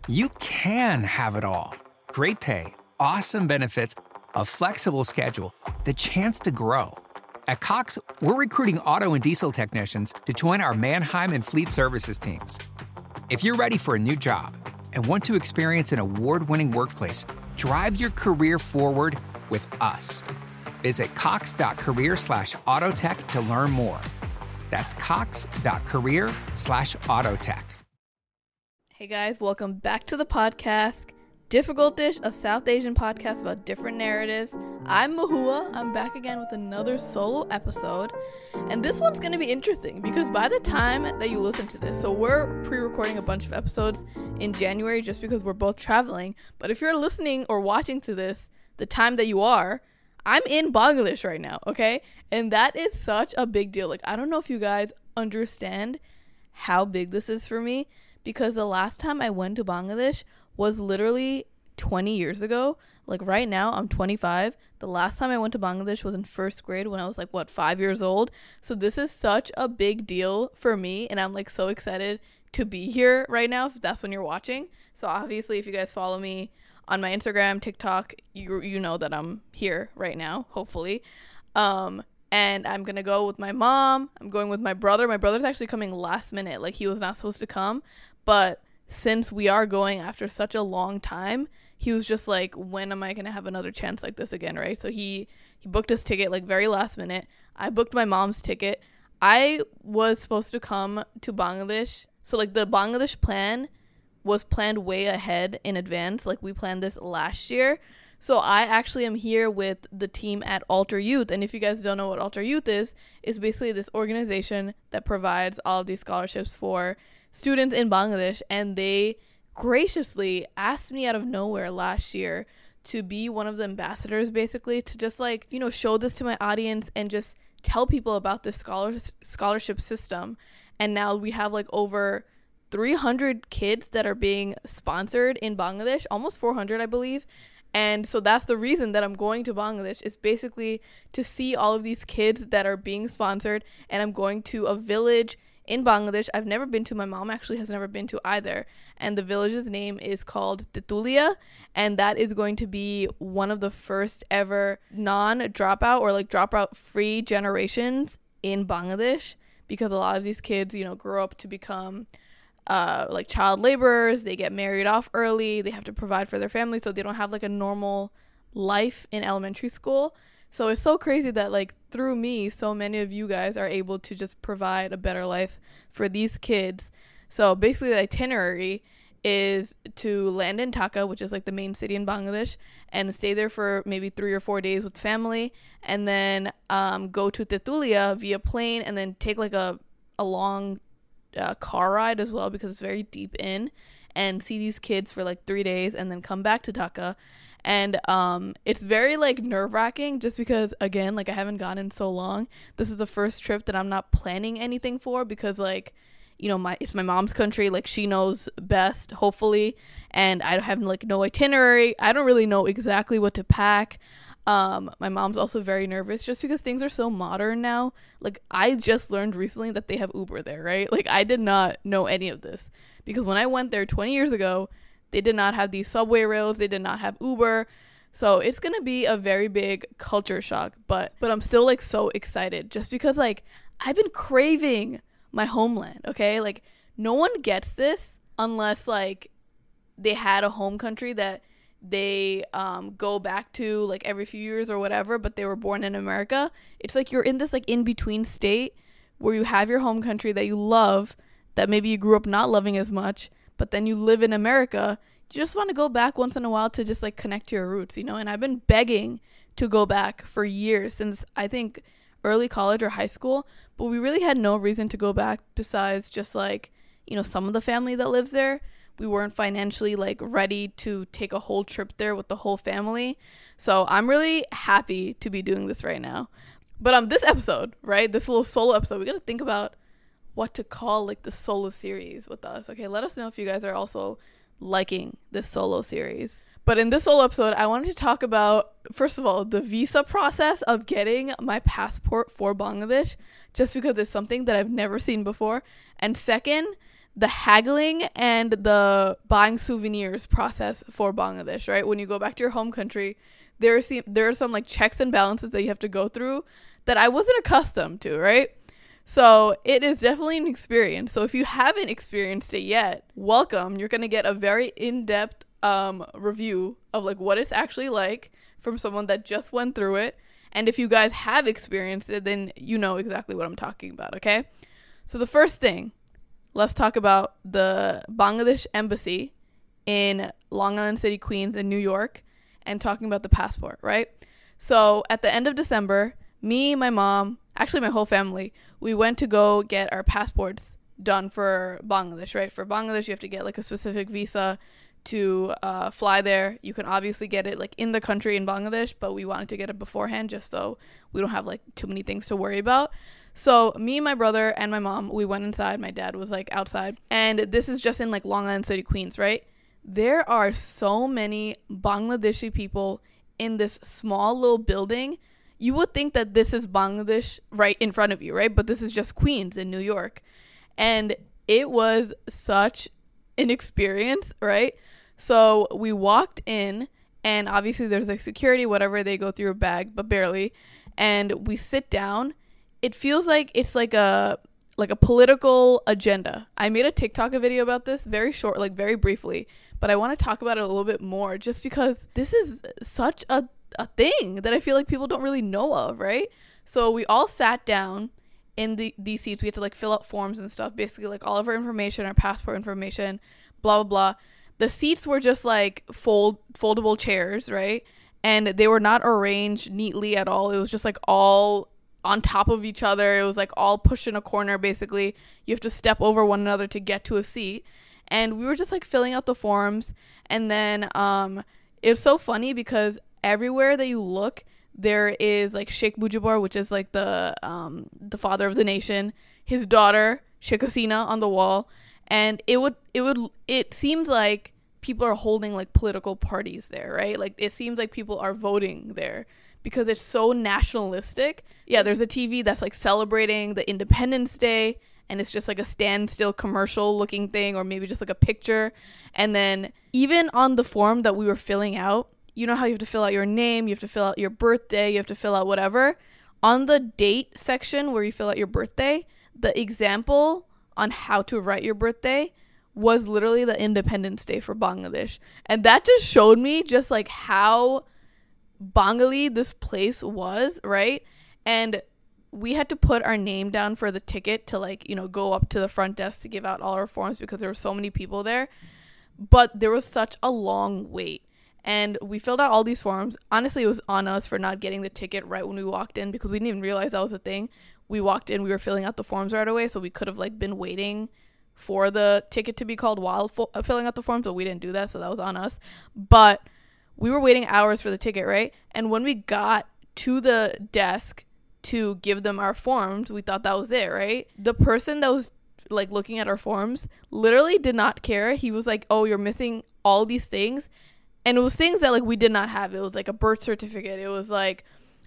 You can have it all. Great pay, awesome benefits, a flexible schedule, the chance to grow. At Cox, we're recruiting auto and diesel technicians to join our Mannheim and Fleet Services teams. If you're ready for a new job and want to experience an award-winning workplace, drive your career forward with us. Visit cox.career/autotech to learn more. That's cox.career/autotech. Hey guys, welcome back to the podcast. Difficult Dish, a South Asian podcast about different narratives. I'm Mahua. I'm back again with another solo episode. And this one's going to be interesting because by the time that you listen to this, so we're pre-recording a bunch of episodes in January just because we're both traveling. But if you're listening or watching to this, the time that you are, I'm in Bangladesh right now, okay? And that is such a big deal. Like, I don't know if you guys understand how big this is for me, because the last time I went to Bangladesh was literally 20 years ago. Like right now, I'm 25. The last time I went to Bangladesh was in first grade when I was 5 years old. So this is such a big deal for me. And I'm so excited to be here right now, if that's when you're watching. So obviously, if you guys follow me on my Instagram, TikTok, you know that I'm here right now, hopefully. And I'm going to go with my mom. I'm going with my brother. My brother's actually coming last minute. He was not supposed to come. But since we are going after such a long time, he was just when am I going to have another chance like this again, right? So he booked his ticket very last minute. I booked my mom's ticket. I was supposed to come to Bangladesh. So the Bangladesh plan was planned way ahead in advance. We planned this last year. So I actually am here with the team at Alter Youth. And if you guys don't know what Alter Youth is basically this organization that provides all of these scholarships for students in Bangladesh. And they graciously asked me out of nowhere last year to be one of the ambassadors, basically, to just show this to my audience and just tell people about this scholarship system. And now we have over 300 kids that are being sponsored in Bangladesh, almost 400, I believe. And so that's the reason that I'm going to Bangladesh, is basically to see all of these kids that are being sponsored. And I'm going to a village in Bangladesh I've never been to. My mom actually has never been to either. And the village's name is called Tetulia. And that is going to be one of the first ever non-dropout or dropout free generations in Bangladesh, because a lot of these kids, grow up to become child laborers. They get married off early. They have to provide for their family, so they don't have a normal life in elementary school. So it's so crazy that through me, so many of you guys are able to just provide a better life for these kids. So basically the itinerary is to land in Dhaka, which is the main city in Bangladesh, and stay there for maybe 3 or 4 days with family, and then go to Tetulia via plane, and then take a long car ride as well, because it's very deep in, and see these kids for 3 days, and then come back to Dhaka. And it's very nerve-wracking, just because, again, I haven't gone in so long. This is the first trip that I'm not planning anything for, because it's my mom's country. She knows best, hopefully, and I have no itinerary. I don't really know exactly what to pack. My mom's also very nervous, just because things are so modern now. I just learned recently that they have Uber there, right? I did not know any of this, because when I went there 20 years ago, they did not have these subway rails. They did not have Uber. So it's going to be a very big culture shock, but I'm still so excited, just because I've been craving my homeland. Okay. No one gets this unless they had a home country that they go back to every few years or whatever, but they were born in America. It's you're in this in-between state where you have your home country that you love, that maybe you grew up not loving as much, but then you live in America. You just want to go back once in a while to just connect to your roots, and I've been begging to go back for years, since I think early college or high school, but we really had no reason to go back besides just some of the family that lives there. We weren't financially ready to take a whole trip there with the whole family. So I'm really happy to be doing this right now. But this episode, right, this little solo episode, we got to think about what to call the solo series with us. Okay, let us know if you guys are also liking this solo series. But in this solo episode, I wanted to talk about, first of all, the visa process of getting my passport for Bangladesh, just because it's something that I've never seen before. And second, the haggling and the buying souvenirs process for Bangladesh, right? When you go back to your home country, there are some like checks and balances that you have to go through that I wasn't accustomed to, right? So it is definitely an experience. So if you haven't experienced it yet, welcome. You're going to get a very in-depth review of like what it's actually like from someone that just went through it. And if you guys have experienced it, then you know exactly what I'm talking about, okay? So the first thing, let's talk about the Bangladesh embassy in Long Island City, Queens, in New York, and talking about the passport, right? So at the end of December, me, my mom, actually my whole family, we went to go get our passports done for Bangladesh, right? For Bangladesh, you have to get like a specific visa to fly there. You can obviously get it like in the country in Bangladesh, but we wanted to get it beforehand just so we don't have like too many things to worry about. So me, my brother, and my mom, we went inside. My dad was like outside, and this is just in like Long Island City, Queens, right? There are so many Bangladeshi people in this small little building. You would think that this is Bangladesh right in front of you, right? But this is just Queens in New York. And it was such an experience, right? So we walked in, and obviously there's like security, whatever, they go through a bag, but barely. And we sit down. It feels like it's like a political agenda. I made a TikTok video about this, very short, like very briefly, but I want to talk about it a little bit more just because this is such a thing that I feel like people don't really know of, right? So we all sat down in these seats. We had to like fill out forms and stuff, basically like all of our information, our passport information, blah, blah, blah. The seats were just like foldable chairs, right? And they were not arranged neatly at all. It was just like all on top of each other. It was like all pushed in a corner, basically. You have to step over one another to get to a seat. And we were just like filling out the forms. And then it was so funny because everywhere that you look, there is like Sheikh Mujibur, which is like the father of the nation, his daughter Sheikh Hasina on the wall. And it seems like people are holding like political parties there, right? Like it seems like people are voting there because it's so nationalistic. Yeah, there's a TV that's like celebrating the Independence Day, and it's just like a standstill commercial looking thing, or maybe just like a picture. And then even on the form that we were filling out, you know how you have to fill out your name, you have to fill out your birthday, you have to fill out whatever. On the date section where you fill out your birthday, the example on how to write your birthday was literally the Independence Day for Bangladesh. And that just showed me just like how Bengali this place was, right? And we had to put our name down for the ticket to like, you know, go up to the front desk to give out all our forms because there were so many people there. But there was such a long wait. And we filled out all these forms. Honestly, it was on us for not getting the ticket right when we walked in because we didn't even realize that was a thing. We walked in, we were filling out the forms right away, so we could have like been waiting for the ticket to be called while filling out the forms, but we didn't do that, so that was on us. But we were waiting hours for the ticket, right? And when we got to the desk to give them our forms, we thought that was it, right? The person that was like looking at our forms literally did not care. He was like, "Oh, you're missing all these things." And it was things that like we did not have. It was like a birth certificate. It was like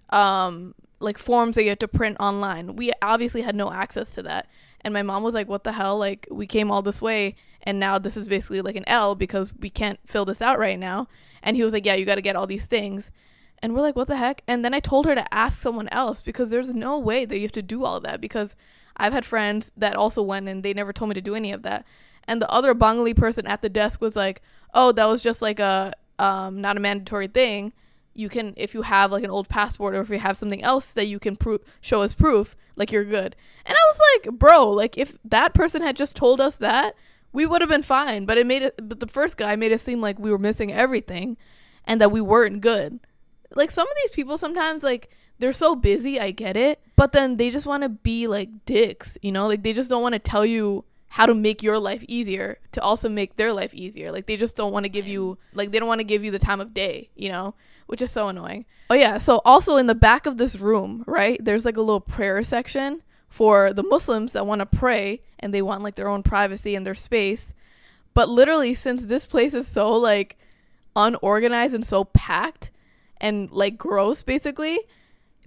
forms that you had to print online. We obviously had no access to that. And my mom was like, "What the hell? Like, we came all this way and now this is basically like an L because we can't fill this out right now." And he was like, "Yeah, you got to get all these things." And we're like, "What the heck?" And then I told her to ask someone else because there's no way that you have to do all of that, because I've had friends that also went and they never told me to do any of that. And the other Bengali person at the desk was like, "Oh, that was just like a not a mandatory thing. You can, if you have like an old passport or if you have something else that you can show as proof, like you're good." And I was like, bro, like if that person had just told us that, we would have been fine. But but the first guy made it seem like we were missing everything and that we weren't good. Like some of these people sometimes, like they're so busy, I get it, but then they just want to be like dicks, you know, like they just don't want to tell you how to make your life easier to also make their life easier. Like they just don't want to give you, like they don't want to give you the time of day, you know, which is so annoying. Oh yeah, so also in the back of this room, right, there's like a little prayer section for the Muslims that want to pray and they want like their own privacy and their space. But literally, since this place is so like unorganized and so packed and like gross, basically,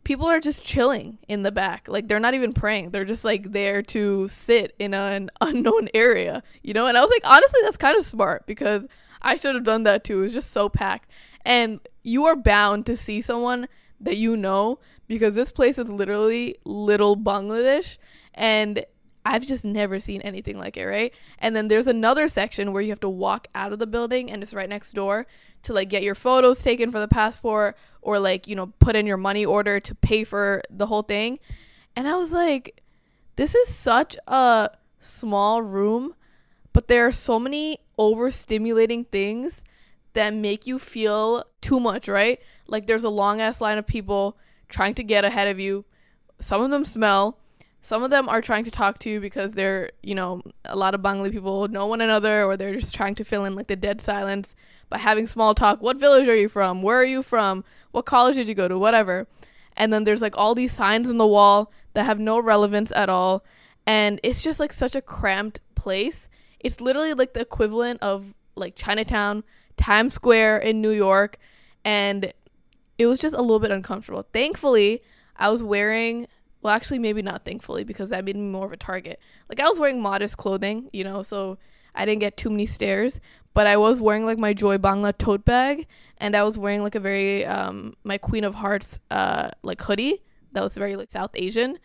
people are just chilling in the back. Like, they're not even praying. They're just like there to sit in an unknown area, you know? And I was like, honestly, that's kind of smart, because I should have done that too. It was just so packed. And you are bound to see someone that you know, because this place is literally little Bangladesh, and I've just never seen anything like it, right? And then there's another section where you have to walk out of the building, and it's right next door, to like get your photos taken for the passport, or like, you know, put in your money order to pay for the whole thing. And I was like, this is such a small room, but there are so many overstimulating things that make you feel too much, right? Like, there's a long ass line of people trying to get ahead of you. Some of them smell. Some of them are trying to talk to you because they're, you know, a lot of Bengali people know one another, or they're just trying to fill in like the dead silence by having small talk. What village are you from? Where are you from? What college did you go to? Whatever. And then there's like all these signs on the wall that have no relevance at all. And it's just like such a cramped place. It's literally like the equivalent of like Chinatown, Times Square in New York. And it was just a little bit uncomfortable. Thankfully, I was wearing, well, actually, maybe not thankfully, because that made me more of a target. Like, I was wearing modest clothing, you know, so I didn't get too many stares. But I was wearing like my Joy Bangla tote bag, and I was wearing like a very my Queen of Hearts like hoodie that was very like South Asian.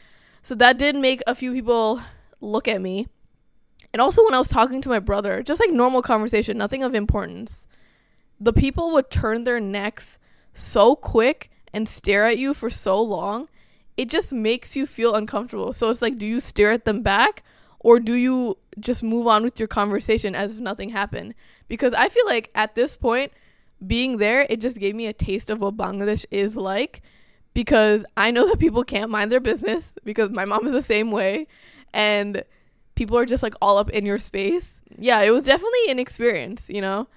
So that did make a few people look at me. And also when I was talking to my brother, just like normal conversation, nothing of importance, the people would turn their necks so quick and stare at you for so long. It just makes you feel uncomfortable. So it's like, do you stare at them back, or do you just move on with your conversation as if nothing happened? Because I feel like at this point, being there, it just gave me a taste of what Bangladesh is like, because I know that people can't mind their business, because my mom is the same way, and people are just like all up in your space. Yeah, it was definitely an experience, you know?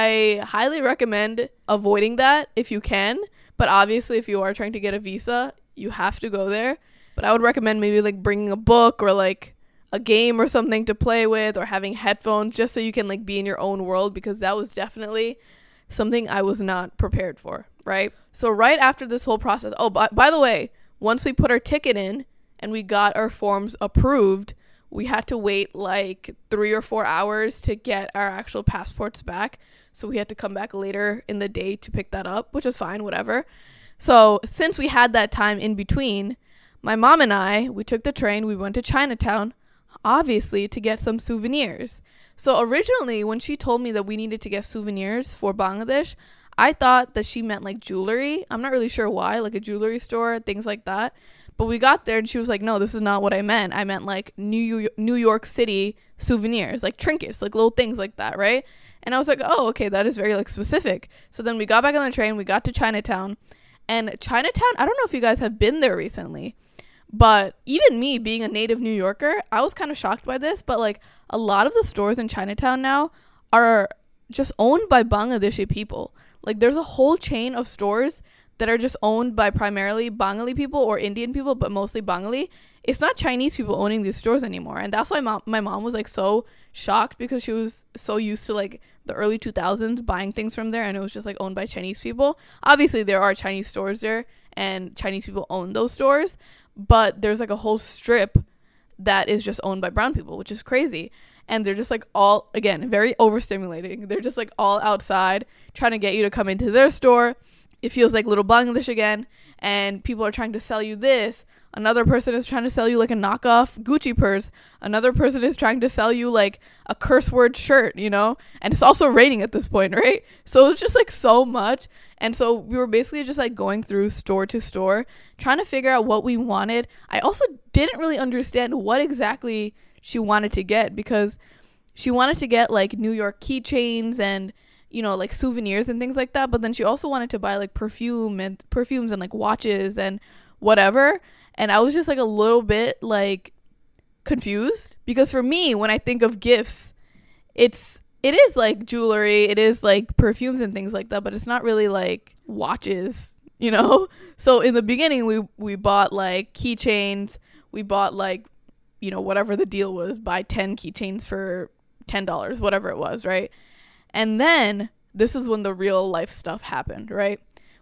I highly recommend avoiding that if you can, but obviously if you are trying to get a visa, you have to go there. But I would recommend maybe like bringing a book or like a game or something to play with, or having headphones just so you can like be in your own world, because that was definitely something I was not prepared for, right? So right after this whole process, oh, by the way, once we put our ticket in and we got our forms approved, we had to wait like 3 or 4 hours to get our actual passports back. So we had to come back later in the day to pick that up, which is fine, whatever. So since we had that time in between, my mom and I, we took the train, we went to Chinatown, obviously, to get some souvenirs. So originally, when she told me that we needed to get souvenirs for Bangladesh, I thought that she meant like jewelry. I'm not really sure why, like a jewelry store, things like that. But we got there and she was like, no, this is not what I meant. I meant like New York City souvenirs, like trinkets, like little things like that, right? And I was like, oh, okay, that is very like specific. So then we got back on the train, we got to Chinatown. And Chinatown, I don't know if you guys have been there recently, but even me being a native New Yorker, I was kind of shocked by this. But like a lot of the stores in Chinatown now are just owned by Bangladeshi people. Like there's a whole chain of stores that are just owned by primarily Bengali people or Indian people, but mostly Bengali. It's not Chinese people owning these stores anymore. And that's why my mom was like so shocked, because she was so used to like the early 2000s buying things from there, and it was just like owned by Chinese people. Obviously there are Chinese stores there and Chinese people own those stores, but there's like a whole strip that is just owned by brown people, which is crazy. And they're just like all, again, very overstimulating. They're just like all outside trying to get you to come into their store. It feels like little Bangladesh again, and people are trying to sell you this. Another person is trying to sell you like a knockoff Gucci purse. Another person is trying to sell you like a curse word shirt, you know? And it's also raining at this point, right? So it's just like so much. And so we were basically just like going through store to store, trying to figure out what we wanted. I also didn't really understand what exactly she wanted to get, because she wanted to get like New York keychains and, you know, like souvenirs and things like that. But then she also wanted to buy like perfumes and like watches and whatever. And I was just like a little bit like confused, because for me, when I think of gifts, it is like jewelry, it is like perfumes and things like that, but it's not really like watches, you know? So in the beginning, we bought like keychains, we bought like, you know, whatever the deal was, buy 10 keychains for $10, whatever it was, right? And then this is when the real life stuff happened, right?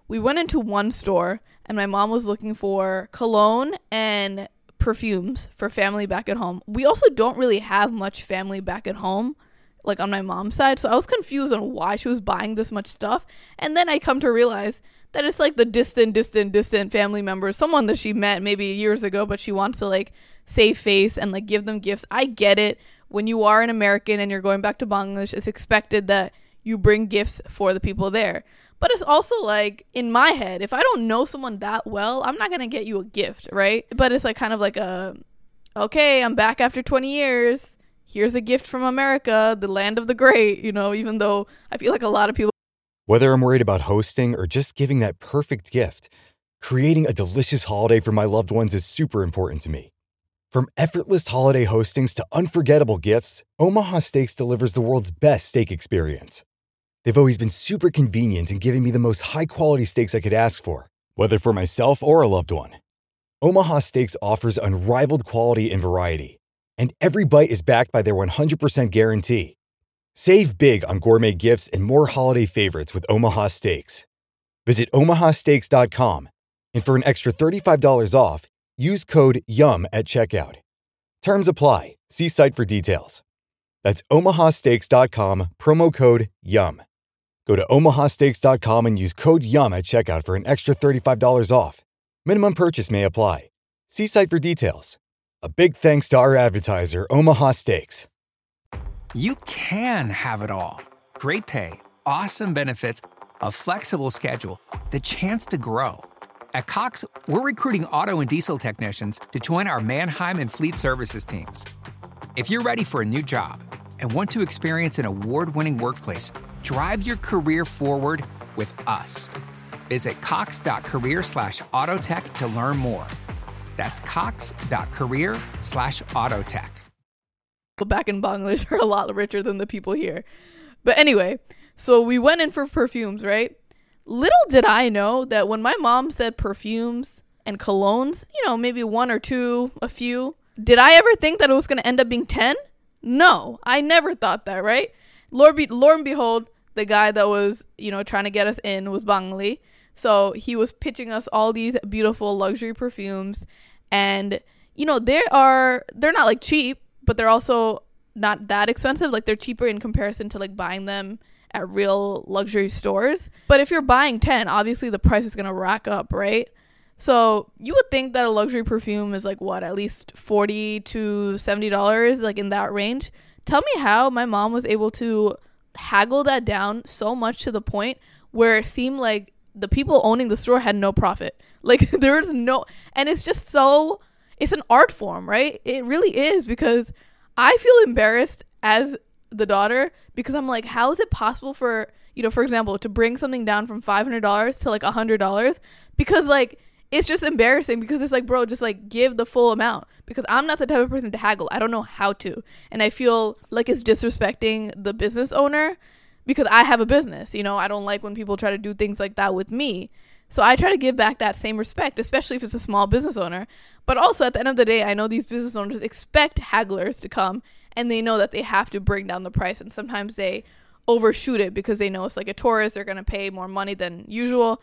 we went into one store and my mom was looking for cologne and perfumes for family back at home. We also don't really have much family back at home, like on my mom's side. So I was confused on why she was buying this much stuff. And then I come to realize that it's like the distant family members, someone that she met maybe years ago, but she wants to like save face and like give them gifts. I get it. When you are an American and you're going back to Bangladesh, it's expected that you bring gifts for the people there. But it's also like, in my head, if I don't know someone that well, I'm not going to get you a gift, right? But it's like kind of like okay, I'm back after 20 years. Here's a gift from America, the land of the great, you know, even though I feel like a lot of people. Whether I'm worried about hosting or just giving that perfect gift, creating a delicious holiday for my loved ones is super important to me. From effortless holiday hostings to unforgettable gifts, Omaha Steaks delivers the world's best steak experience. They've always been super convenient in giving me the most high-quality steaks I could ask for, whether for myself or a loved one. Omaha Steaks offers unrivaled quality and variety, and every bite is backed by their 100% guarantee. Save big on gourmet gifts and more holiday favorites with Omaha Steaks. Visit omahasteaks.com, and for an extra $35 off, use code YUM at checkout. Terms apply. See site for details. That's omahasteaks.com, promo code YUM. Go to omahasteaks.com and use code YUM at checkout for an extra $35 off. Minimum purchase may apply. See site for details. A big thanks to our advertiser, Omaha Steaks. You can have it all. Great pay, awesome benefits, a flexible schedule, the chance to grow. At Cox, we're recruiting auto and diesel technicians to join our Mannheim and Fleet Services teams. If you're ready for a new job and want to experience an award-winning workplace, drive your career forward with us. Visit cox.career/autotech to learn more. That's cox.career/autotech. Back in Bangladesh are a lot richer than the people here. But anyway, so we went in for perfumes, right? Little did I know that when my mom said perfumes and colognes, you know, maybe one or two, a few, did I ever think that it was going to end up being 10? No, I never thought that, right? Lord and behold, the guy that was, you know, trying to get us in was Bengali. So he was pitching us all these beautiful luxury perfumes. And, you know, they're not like cheap, but they're also not that expensive. Like, they're cheaper in comparison to like buying them at real luxury stores. But if you're buying 10, obviously the price is going to rack up, right? So you would think that a luxury perfume is like what, at least $40 to $70, like in that range. Tell me how my mom was able to haggle that down so much to the point where it seemed like the people owning the store had no profit. Like, there's no, and it's just so, it's an art form, right? It really is, because I feel embarrassed as the daughter, because I'm like, how is it possible for, you know, for example, to bring something down from $500 to like $100? Because like, it's just embarrassing, because it's like, bro, just like give the full amount, because I'm not the type of person to haggle. I don't know how to. And I feel like it's disrespecting the business owner, because I have a business, you know. I don't like when people try to do things like that with me. So I try to give back that same respect, especially if it's a small business owner. But also at the end of the day, I know these business owners expect hagglers to come, and they know that they have to bring down the price. And sometimes they overshoot it because they know it's like a tourist, they're going to pay more money than usual.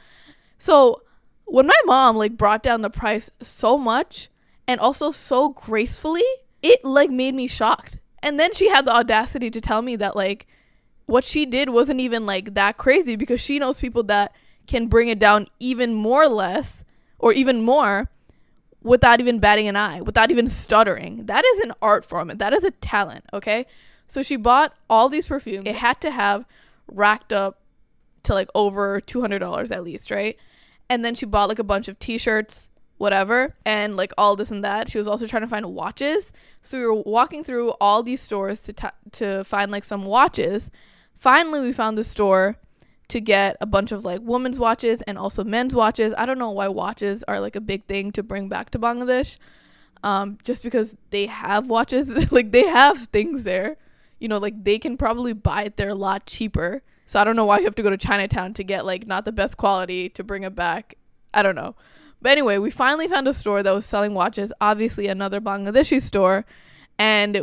So when my mom like brought down the price so much and also so gracefully, it like made me shocked. And then she had the audacity to tell me that like what she did wasn't even like that crazy, because she knows people that can bring it down even more less or even more without even batting an eye, without even stuttering. That is an art form. That is a talent, okay? So she bought all these perfumes. It had to have racked up to like over $200 at least, right? And then she bought like a bunch of t-shirts, whatever, and like all this and that. She was also trying to find watches. So we were walking through all these stores to find like some watches. Finally, we found the store to get a bunch of like women's watches and also men's watches. I don't know why watches are like a big thing to bring back to Bangladesh. Just because they have watches, like they have things there, you know, like they can probably buy it there a lot cheaper. So I don't know why you have to go to Chinatown to get like not the best quality to bring it back. I don't know. But anyway, we finally found a store that was selling watches, obviously another Bangladeshi store. And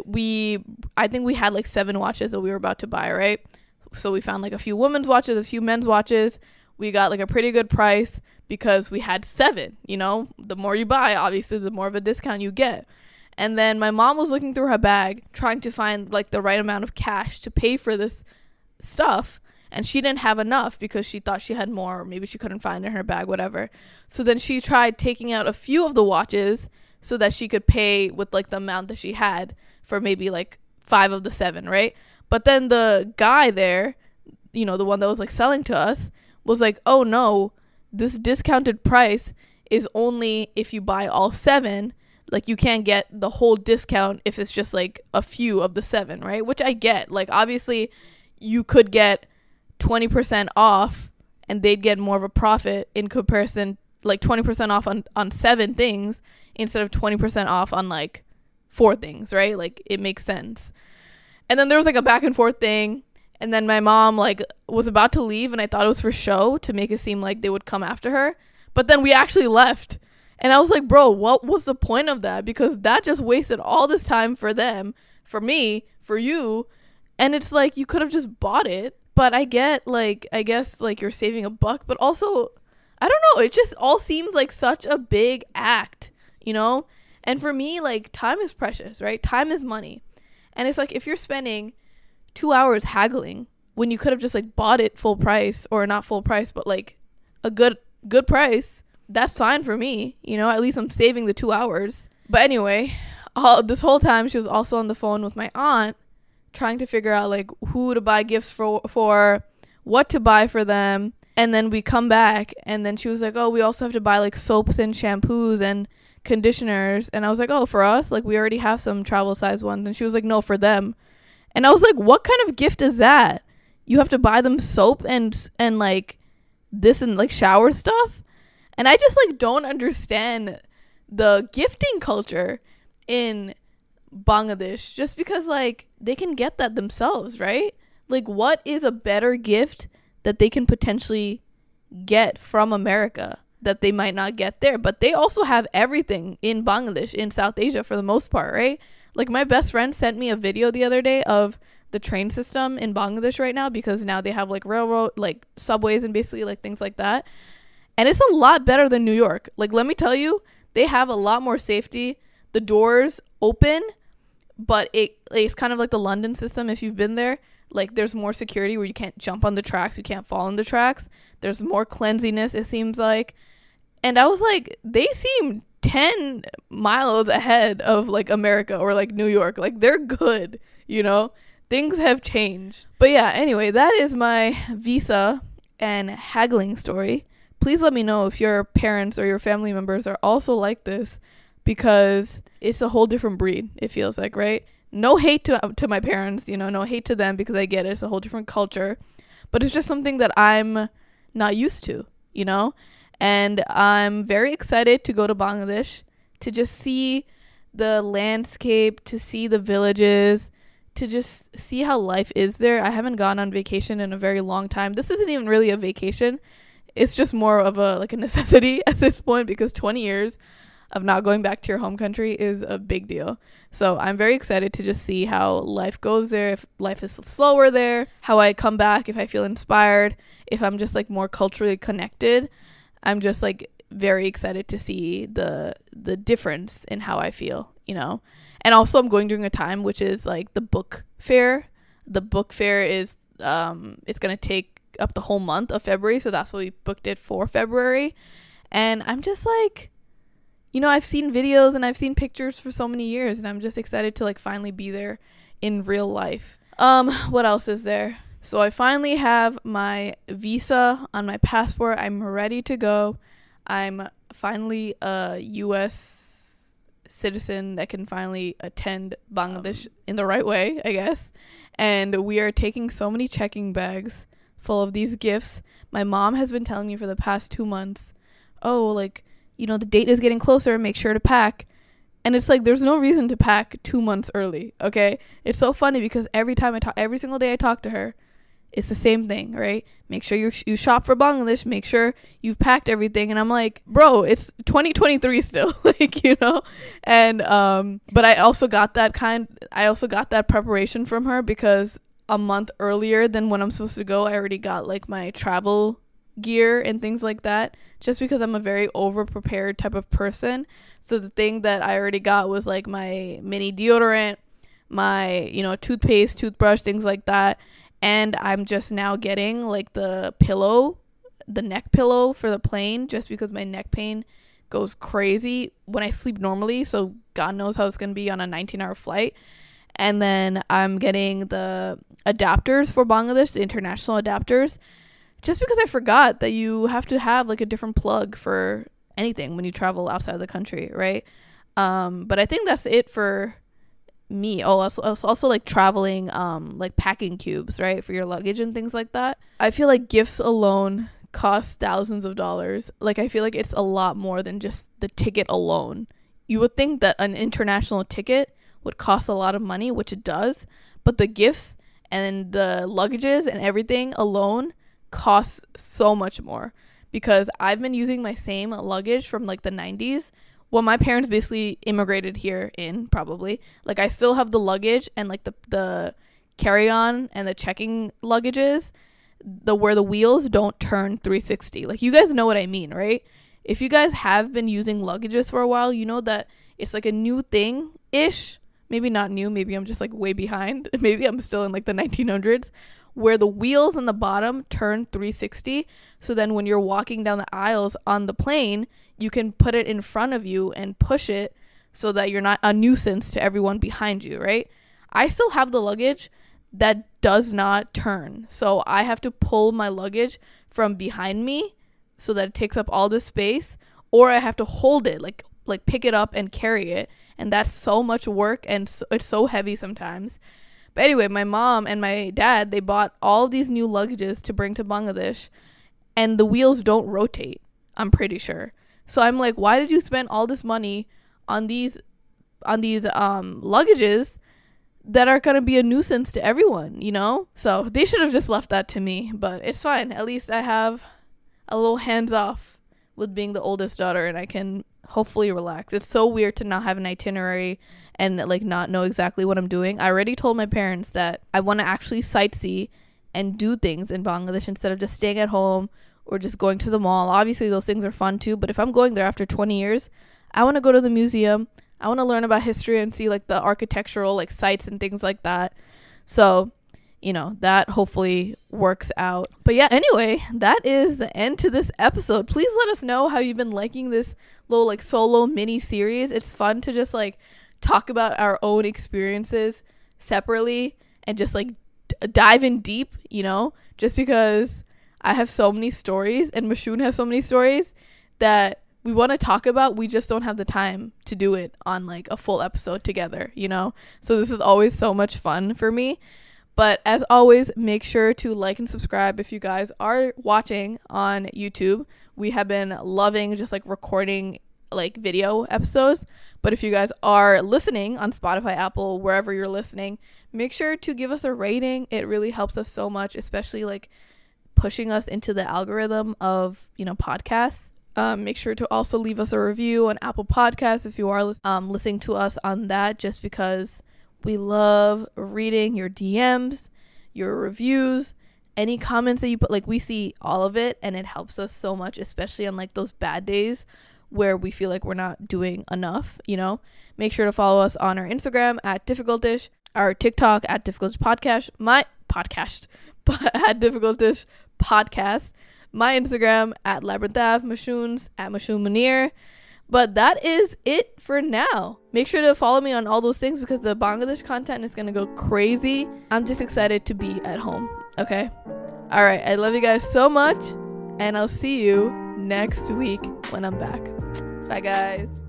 I think we had like 7 watches that we were about to buy, right? So we found like a few women's watches, a few men's watches. we got like a pretty good price because we had 7. You know, the more you buy, obviously, the more of a discount you get. And then my mom was looking through her bag, trying to find like the right amount of cash to pay for this stuff. And she didn't have enough because she thought she had more, or maybe she couldn't find it in her bag, whatever. So then she tried taking out a few of the watches so that she could pay with like the amount that she had for maybe like 5 of the 7, right? But then the guy there, you know, the one that was like selling to us, was like, oh no, this discounted price is only if you buy all 7. Like, you can't get the whole discount if it's just like a few of the 7, right? Which I get. Like, obviously you could get 20% off and they'd get more of a profit in comparison, like 20% off on 7 things instead of 20% off on like 4 things, right? Like, it makes sense. And then there was like a back and forth thing, and then my mom like was about to leave, and I thought it was for show to make it seem like they would come after her, but then we actually left. And I was like, bro, what was the point of that? Because that just wasted all this time for them, for me, for you. And it's like, you could have just bought it. But I guess like you're saving a buck, but also, I don't know, it just all seems like such a big act, you know? And for me, like, time is precious, right? Time is money. And it's like, if you're spending 2 hours haggling when you could have just like bought it full price, or not full price, but like a good price, that's fine for me, you know? At least I'm saving the 2 hours. But anyway, this whole time she was also on the phone with my aunt, trying to figure out like who to buy gifts for, what to buy for them. And then we come back, and then she was like, oh, we also have to buy like soaps and shampoos and conditioners. And I was like, oh, for us? Like, we already have some travel size ones. And she was like, no, for them. And I was like, what kind of gift is that? You have to buy them soap and like this and like shower stuff? And I just like don't understand the gifting culture in Bangladesh, just because like they can get that themselves, right? Like, what is a better gift that they can potentially get from America that they might not get there? But they also have everything in Bangladesh, in South Asia for the most part, right? Like, my best friend sent me a video the other day of the train system in Bangladesh right now, because now they have like railroad, like subways and basically like things like that. And it's a lot better than New York. Like, let me tell you, they have a lot more safety. The doors open, but it's kind of like the London system if you've been there. Like, there's more security where you can't jump on the tracks, you can't fall on the tracks. There's more cleanliness, it seems like. And I was like, they seem 10 miles ahead of like America or like New York. Like, they're good, you know? Things have changed. But yeah, anyway, that is my visa and haggling story. Please let me know if your parents or your family members are also like this, because it's a whole different breed, it feels like, right? No hate to my parents, you know, no hate to them, because I get it. It's a whole different culture. But it's just something that I'm not used to, you know? And I'm very excited to go to Bangladesh, to just see the landscape, to see the villages, to just see how life is there. I haven't gone on vacation in a very long time. This isn't even really a vacation. It's just more of a necessity at this point, because 20 years of not going back to your home country is a big deal. So I'm very excited to just see how life goes there, if life is slower there, how I come back, if I feel inspired, if I'm just like more culturally connected. I'm just like very excited to see the difference in how I feel, you know. And also, I'm going during a time which is like the book fair. The book fair is it's going to take up the whole month of February, so that's why we booked it for February. And I'm just like, you know, I've seen videos and I've seen pictures for so many years, and I'm just excited to like finally be there in real life. What else is there? So I finally have my visa on my passport. I'm ready to go. I'm finally a US citizen that can finally attend Bangladesh in the right way, I guess. And we are taking so many checking bags full of these gifts. My mom has been telling me for the past 2 months, oh, like, you know, the date is getting closer, make sure to pack. And it's like, there's no reason to pack 2 months early, okay? It's so funny because every single day I talk to her, it's the same thing, right? Make sure you shop for Bangladesh, make sure you've packed everything. And I'm like, bro, it's 2023 still, like, you know? And but I also got that preparation from her, because a month earlier than when I'm supposed to go, I already got like my travel gear and things like that, just because I'm a very over prepared type of person. So the thing that I already got was like my mini deodorant, my, toothpaste, toothbrush, things like that. And I'm just now getting like the neck pillow for the plane, just because my neck pain goes crazy when I sleep normally. So God knows how it's going to be on a 19-hour flight. And then I'm getting the adapters for Bangladesh, the international adapters, just because I forgot that you have to have like a different plug for anything when you travel outside of the country, right? But I think that's it for me. Also like traveling, like packing cubes, right, for your luggage and things like that. I feel like gifts alone cost thousands of dollars. Like, I feel like it's a lot more than just the ticket alone. You would think that an international ticket would cost a lot of money, which it does, but the gifts and the luggages and everything alone costs so much more, because I've been using my same luggage from like the 90s. Well, my parents basically immigrated here in, probably. Like, I still have the luggage and like the carry-on and the checking luggages, where the wheels don't turn 360. Like, you guys know what I mean, right? If you guys have been using luggages for a while, you know that it's like a new thing-ish. Maybe not new, maybe I'm just like way behind. Maybe I'm still in like the 1900s, where the wheels on the bottom turn 360. So then when you're walking down the aisles on the plane, you can put it in front of you and push it so that you're not a nuisance to everyone behind you, right? I still have the luggage that does not turn. So I have to pull my luggage from behind me so that it takes up all the space, or I have to hold it, like pick it up and carry it. And that's so much work, and it's so heavy sometimes. But anyway, my mom and my dad, they bought all these new luggages to bring to Bangladesh, and the wheels don't rotate, I'm pretty sure. So I'm like, why did you spend all this money on these luggages that are going to be a nuisance to everyone, So they should have just left that to me, but it's fine. At least I have a little hands off with being the oldest daughter, and I can hopefully relax. It's so weird to not have an itinerary and like not know exactly what I'm doing. I already told my parents that I want to actually sightsee and do things in Bangladesh instead of just staying at home or just going to the mall. Obviously those things are fun too, but if I'm going there after 20 years, I want to go to the museum. I want to learn about history and see like the architectural like sites and things like that. So that hopefully works out. But yeah, anyway, that is the end to this episode. Please let us know how you've been liking this little like solo mini series. It's fun to just like talk about our own experiences separately and just like dive in deep, just because I have so many stories and Mashun has so many stories that we want to talk about. We just don't have the time to do it on like a full episode together, So this is always so much fun for me. But as always, make sure to like and subscribe if you guys are watching on YouTube. We have been loving just like recording like video episodes. But if you guys are listening on Spotify, Apple, wherever you're listening, make sure to give us a rating. It really helps us so much, especially like pushing us into the algorithm of, podcasts. Make sure to also leave us a review on Apple Podcasts if you are listening to us on that, just because we love reading your DMs, your reviews, any comments that you put. Like, we see all of it, and it helps us so much, especially on like those bad days where we feel like we're not doing enough, Make sure to follow us on our Instagram at Difficultish, our TikTok at Difficultish Podcast, my podcast at Difficultish Podcast, my Instagram at Labyrinth Ave, Mashun's at Mashun Munir. But that is it for now. Make sure to follow me on all those things because the Bangladesh content is going to go crazy. I'm just excited to be at home. Okay? All right. I love you guys so much. And I'll see you next week when I'm back. Bye, guys.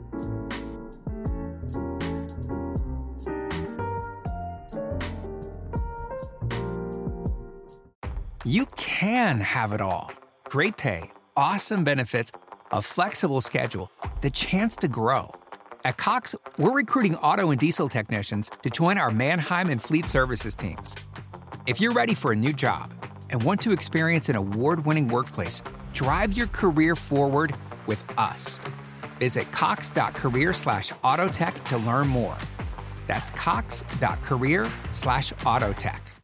You can have it all. Great pay, awesome benefits, a flexible schedule, the chance to grow. At Cox, we're recruiting auto and diesel technicians to join our Mannheim and Fleet Services teams. If you're ready for a new job and want to experience an award-winning workplace, drive your career forward with us. Visit cox.career/autotech to learn more. That's cox.career/autotech.